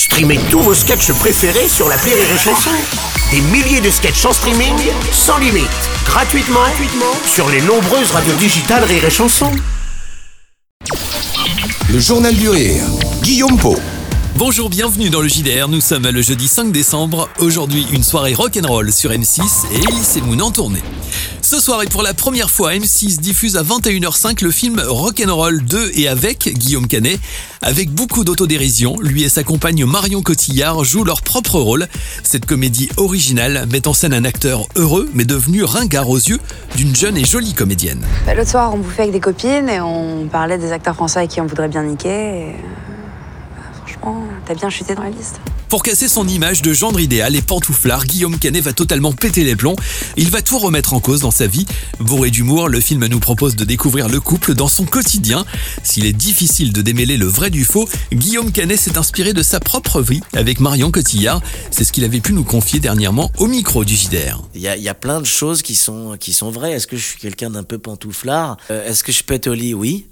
Streamez tous vos sketchs préférés sur l'appli Rire et Chanson. Des milliers de sketchs en streaming, sans limite, gratuitement sur les nombreuses radios digitales Rire et Chanson. Le Journal du Rire, Guillaume Pau. Bonjour, bienvenue dans le JDR, nous sommes le jeudi 5 décembre. Aujourd'hui, une soirée rock'n'roll sur M6 et Elise Moon en tournée. Ce soir et pour la première fois, M6 diffuse à 21h05 le film Rock'n'Roll 2 et avec Guillaume Canet. Avec beaucoup d'autodérision, lui et sa compagne Marion Cotillard jouent leur propre rôle. Cette comédie originale met en scène un acteur heureux mais devenu ringard aux yeux d'une jeune et jolie comédienne. L'autre soir, on bouffait avec des copines et on parlait des acteurs français à qui on voudrait bien niquer. Et... franchement, t'as bien chuté dans la liste. Pour casser son image de gendre idéal et pantouflard, Guillaume Canet va totalement péter les plombs. Il va tout remettre en cause dans sa vie. Bourré d'humour, le film nous propose de découvrir le couple dans son quotidien. S'il est difficile de démêler le vrai du faux, Guillaume Canet s'est inspiré de sa propre vie avec Marion Cotillard. C'est ce qu'il avait pu nous confier dernièrement au micro du JDR. Il y a plein de choses qui sont vraies. Est-ce que je suis quelqu'un d'un peu pantouflard ? Est-ce que je pète au lit ? Oui.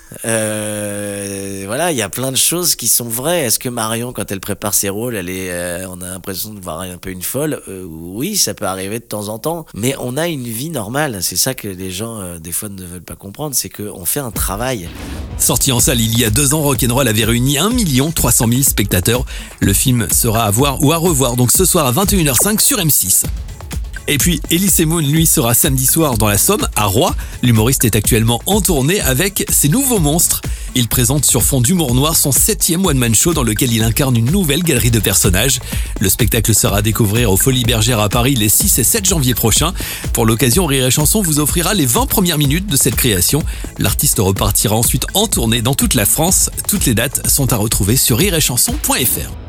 Voilà, il y a plein de choses qui sont vraies. Est-ce que Marion, quand elle prépare ses rôles, on a l'impression de voir un peu une folle ? Oui, ça peut arriver de temps en temps, mais on a une vie normale. C'est ça que les gens des fois ne veulent pas comprendre, c'est qu'on fait un travail. Sorti en salle il y a 2 ans, Rock'n'Roll avait réuni 1 300 000 spectateurs. Le film sera à voir ou à revoir donc ce soir à 21h05 sur M6. Et puis, Elise Moon, lui, sera samedi soir dans la Somme, à Roye. L'humoriste est actuellement en tournée avec ses nouveaux monstres. Il présente sur fond d'humour noir son 7e one-man show dans lequel il incarne une nouvelle galerie de personnages. Le spectacle sera à découvrir aux Folies Bergères à Paris les 6 et 7 janvier prochains. Pour l'occasion, Rire et Chanson vous offrira les 20 premières minutes de cette création. L'artiste repartira ensuite en tournée dans toute la France. Toutes les dates sont à retrouver sur rireetchanson.fr.